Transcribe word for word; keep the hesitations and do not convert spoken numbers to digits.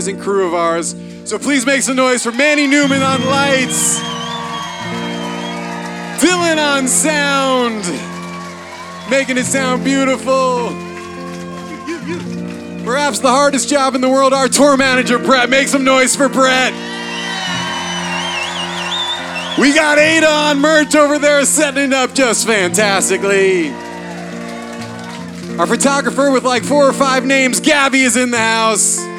crew of ours. So please make some noise for Manny Newman on lights, Dylan on sound, making it sound beautiful. Perhaps the hardest job in the world, our tour manager, Brett. Make some noise for Brett. We got Ada on merch over there setting it up just fantastically. Our photographer with like four or five names, Gabby, is in the house.